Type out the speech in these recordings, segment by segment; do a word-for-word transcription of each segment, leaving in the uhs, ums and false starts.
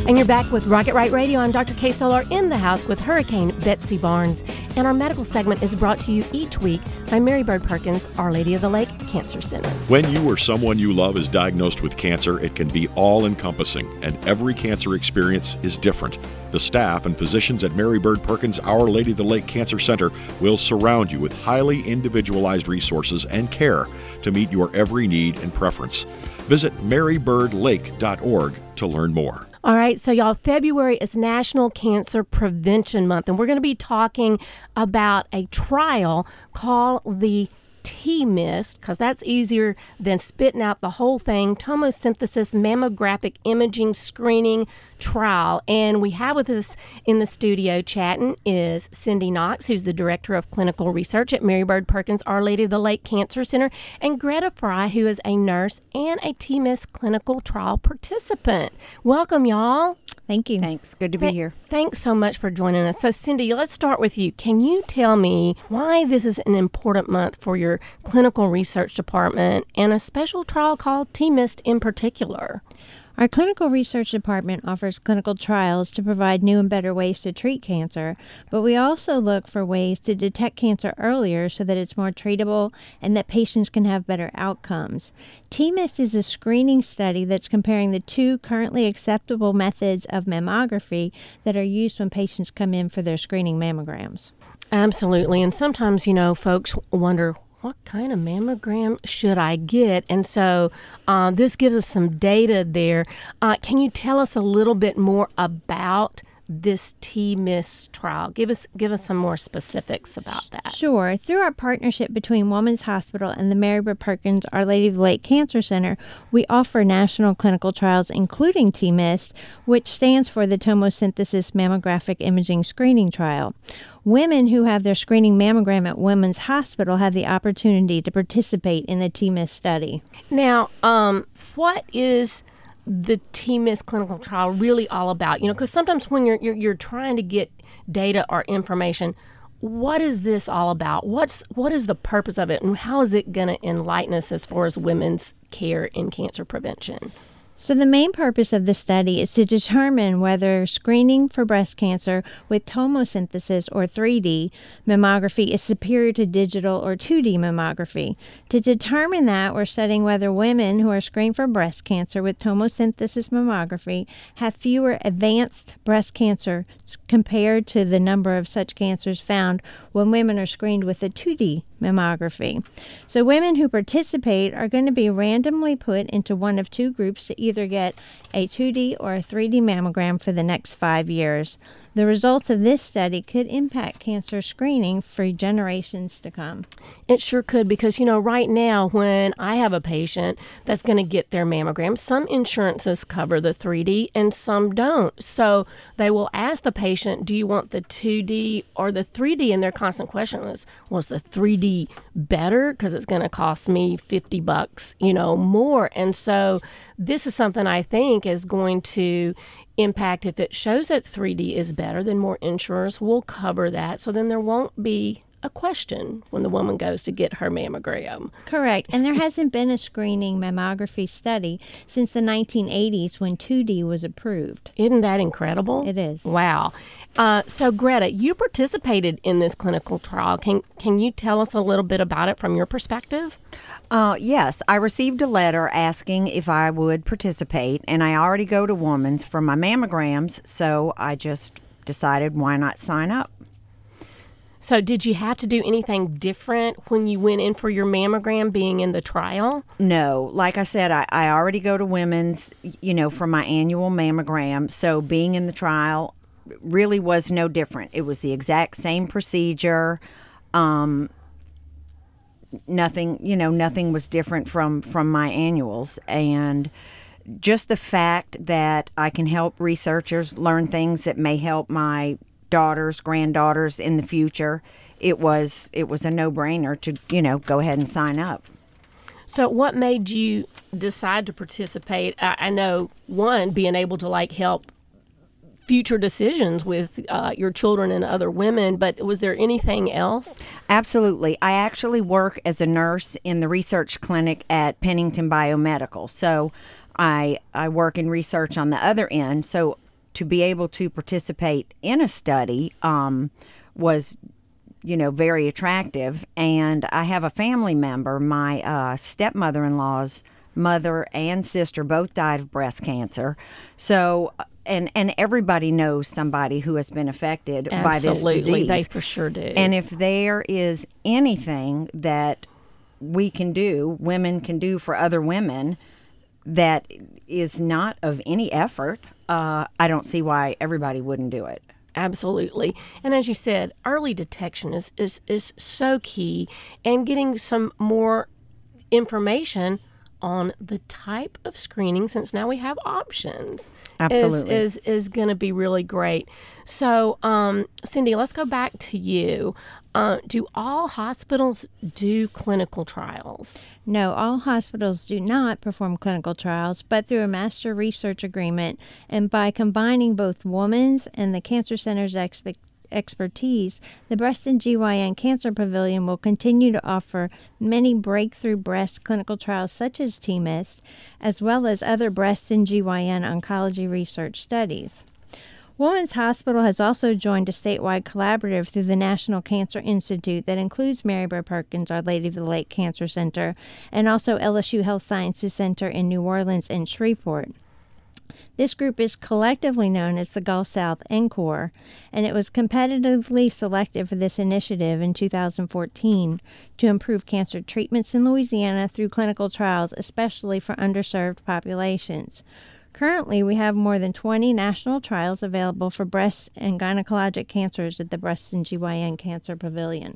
And you're back with Rocket Right Radio. I'm Doctor Kay Solar in the house with Hurricane Betsy Barnes. And our medical segment is brought to you each week by Mary Bird Perkins, Our Lady of the Lake Cancer Center. When you or someone you love is diagnosed with cancer, it can be all-encompassing, and every cancer experience is different. The staff and physicians at Mary Bird Perkins, Our Lady of the Lake Cancer Center will surround you with highly individualized resources and care to meet your every need and preference. Visit mary bird lake dot org to learn more. All right, so y'all, February is National Cancer Prevention Month, and we're going to be talking about a trial called the T MIST, because that's easier than spitting out the whole thing, tomosynthesis mammographic imaging screening trial. And we have with us in the studio chatting is Cindy Knox, who's the Director of Clinical Research at Mary Bird Perkins Our Lady of the Lake Cancer Center, and Greta Fry, who is a nurse and a T MIST clinical trial participant. Welcome, y'all. Thank you. Thanks. Good to be Th- here. Thanks so much for joining us. So, Cindy, let's start with you. Can you tell me why this is an important month for your clinical research department and a special trial called T MIST in particular? Our clinical research department offers clinical trials to provide new and better ways to treat cancer, but we also look for ways to detect cancer earlier so that it's more treatable and that patients can have better outcomes. T MIST is a screening study that's comparing the two currently acceptable methods of mammography that are used when patients come in for their screening mammograms. Absolutely. And sometimes, you know, folks wonder, what kind of mammogram should I get? And so uh, this gives us some data there. Uh, can you tell us a little bit more about this T MIST trial? Give us give us some more specifics about that. Sure. Through our partnership between Women's Hospital and the Mary Bird Perkins Our Lady of the Lake Cancer Center, we offer national clinical trials, including T MIST, which stands for the Tomosynthesis Mammographic Imaging Screening Trial. Women who have their screening mammogram at Women's Hospital have the opportunity to participate in the T MIST study. Now, um, what is the T MIST clinical trial really all about? You know, because sometimes when you're, you're you're trying to get data or information, what is this all about? What's what is the purpose of it, and how is it going to enlighten us as far as women's care in cancer prevention? So the main purpose of the study is to determine whether screening for breast cancer with tomosynthesis or three D mammography is superior to digital or two D mammography. To determine that, we're studying whether women who are screened for breast cancer with tomosynthesis mammography have fewer advanced breast cancer compared to the number of such cancers found when women are screened with a two D mammography. So women who participate are going to be randomly put into one of two groups to either get a two D or a three D mammogram for the next five years. The results of this study could impact cancer screening for generations to come. It sure could, because, you know, right now when I have a patient that's going to get their mammogram, some insurances cover the three D and some don't. So they will ask the patient, do you want the two D or the three D? And their constant question was, was the three D better? Because it's going to cost me fifty bucks, you know, more. And so this is something I think is going to impact. If it shows that three D is better, then more insurers will cover that. So then there won't be a question when the woman goes to get her mammogram. Correct. And there hasn't been a screening mammography study since the nineteen eighties when two D was approved. Isn't that incredible? It is. Wow. Uh, so, Greta, you participated in this clinical trial. Can can you tell us a little bit about it from your perspective? Uh, yes, I received a letter asking if I would participate, and I already go to Woman's for my mammograms, so I just decided why not sign up. So did you have to do anything different when you went in for your mammogram being in the trial? No. Like I said, I, I already go to Women's, you know, for my annual mammogram, so being in the trial really was no different. It was the exact same procedure. Um, nothing, you know, nothing was different from, from my annuals. And just the fact that I can help researchers learn things that may help my daughters, granddaughters in the future, it was it was a no-brainer to, you know, go ahead and sign up. So what made you decide to participate? I, I know, one, being able to, like, help future decisions with uh, your children and other women, but was there anything else? Absolutely. I actually work as a nurse in the research clinic at Pennington Biomedical. So I I work in research on the other end. So to be able to participate in a study um, was, you know, very attractive. And I have a family member, my uh, stepmother-in-law's mother and sister both died of breast cancer. So, and and everybody knows somebody who has been affected Absolutely, by this disease. They for sure do. And if there is anything that we can do, women can do for other women, that is not of any effort, uh, I don't see why everybody wouldn't do it. Absolutely. And as you said, early detection is, is, is so key, and getting some more information on the type of screening, since now we have options, Absolutely. is is, is going to be really great. So, um, Cindy, let's go back to you. Uh, do all hospitals do clinical trials? No, all hospitals do not perform clinical trials, but through a master research agreement and by combining both Women's and the Cancer Center's expe- expertise, the Breast and G Y N Cancer Pavilion will continue to offer many breakthrough breast clinical trials such as T MIST, as well as other breast and G Y N oncology research studies. Women's Hospital has also joined a statewide collaborative through the National Cancer Institute that includes Mary Bird Perkins, Our Lady of the Lake Cancer Center, and also L S U Health Sciences Center in New Orleans and Shreveport. This group is collectively known as the Gulf South ENCORE, and it was competitively selected for this initiative in two thousand fourteen to improve cancer treatments in Louisiana through clinical trials, especially for underserved populations. Currently, we have more than twenty national trials available for breast and gynecologic cancers at the Breast and G Y N Cancer Pavilion.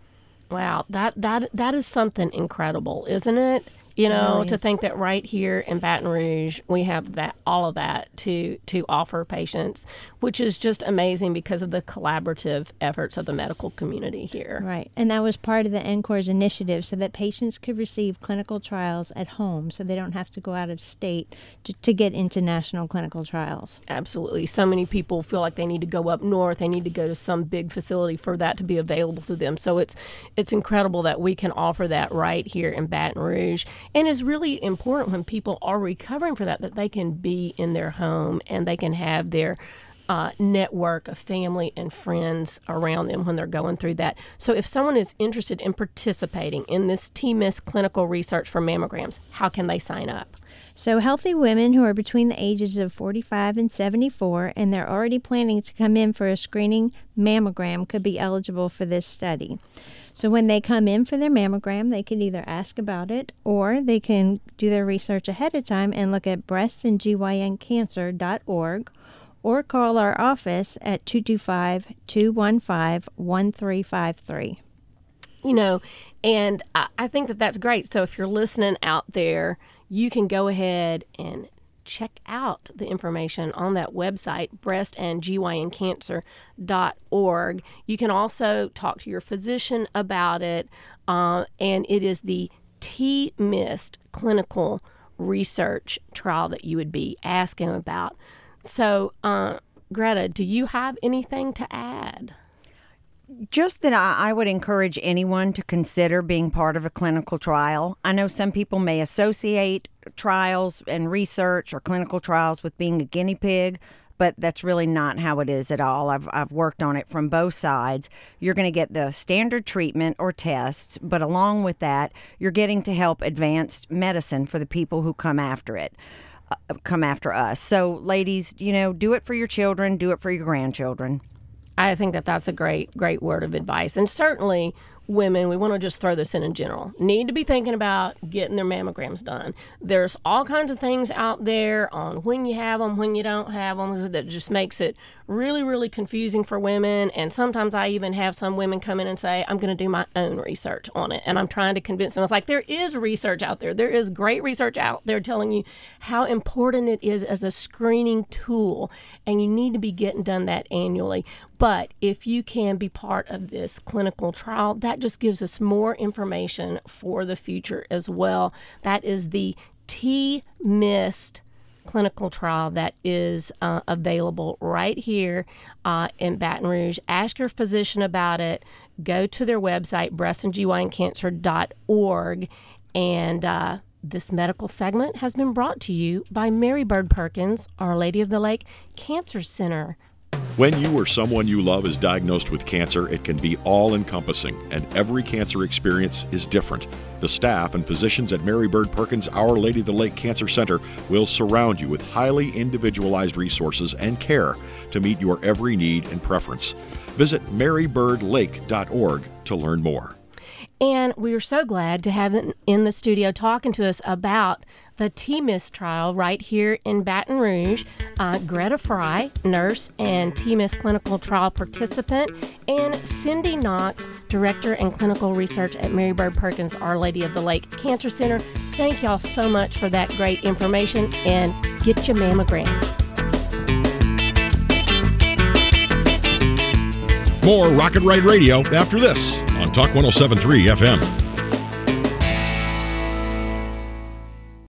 Wow, that that that is something incredible, isn't it? You know, really to is. think that right here in Baton Rouge, we have that all of that to to offer patients, which is just amazing because of the collaborative efforts of the medical community here. Right, and that was part of the ENCORE's initiative so that patients could receive clinical trials at home so they don't have to go out of state to, to get into national clinical trials. Absolutely. So many people feel like they need to go up north. They need to go to some big facility for that to be available to them. So it's it's incredible that we can offer that right here in Baton Rouge. And it's really important when people are recovering for that, that they can be in their home and they can have their uh, network of family and friends around them when they're going through that. So if someone is interested in participating in this T MIST clinical research for mammograms, how can they sign up? So healthy women who are between the ages of forty-five and seventy-four and they're already planning to come in for a screening mammogram could be eligible for this study. So when they come in for their mammogram, they can either ask about it or they can do their research ahead of time and look at breast and G Y N cancer dot org or call our office at two two five, two one five, one three five three. You know, and I, I think that that's great. So if you're listening out there, you can go ahead and check out the information on that website, breast and G Y N cancer dot org. You can also talk to your physician about it, uh, and it is the T MIST clinical research trial that you would be asking about. So, uh, Greta, do you have anything to add? Just that I, I would encourage anyone to consider being part of a clinical trial. I know some people may associate trials and research or clinical trials with being a guinea pig, but that's really not how it is at all. I've, I've worked on it from both sides. You're going to get the standard treatment or tests, but along with that, you're getting to help advanced medicine for the people who come after it. Uh, come after us. So, ladies, you know, do it for your children, do it for your grandchildren. I think that that's a great, great word of advice. And certainly women, we want to just throw this in in general, need to be thinking about getting their mammograms done. There's all kinds of things out there on when you have them, when you don't have them, that just makes it really, really confusing for women. And sometimes I even have some women come in and say, I'm going to do my own research on it. And I'm trying to convince them. It's like, there is research out there. There is great research out there telling you how important it is as a screening tool. And you need to be getting done that annually. But if you can be part of this clinical trial, that just gives us more information for the future as well. That is the T MIST clinical trial that is uh, available right here uh, in Baton Rouge. Ask your physician about it. Go to their website, breast and G Y N cancer dot org, and uh, This medical segment has been brought to you by Mary Bird Perkins, Our Lady of the Lake Cancer Center. When you or someone you love is diagnosed with cancer, it can be all-encompassing, and every cancer experience is different. The staff and physicians at Mary Bird Perkins Our Lady of the Lake Cancer Center will surround you with highly individualized resources and care to meet your every need and preference. Visit mary bird lake dot org to learn more. And we are so glad to have him in the studio talking to us about the T M I S trial right here in Baton Rouge. Uh, Greta Fry, nurse and T M I S clinical trial participant, and Cindy Knox, director and clinical research at Mary Bird Perkins Our Lady of the Lake Cancer Center. Thank y'all so much for that great information, and get your mammograms. More Rocket Right Radio after this on Talk one oh seven point three F M.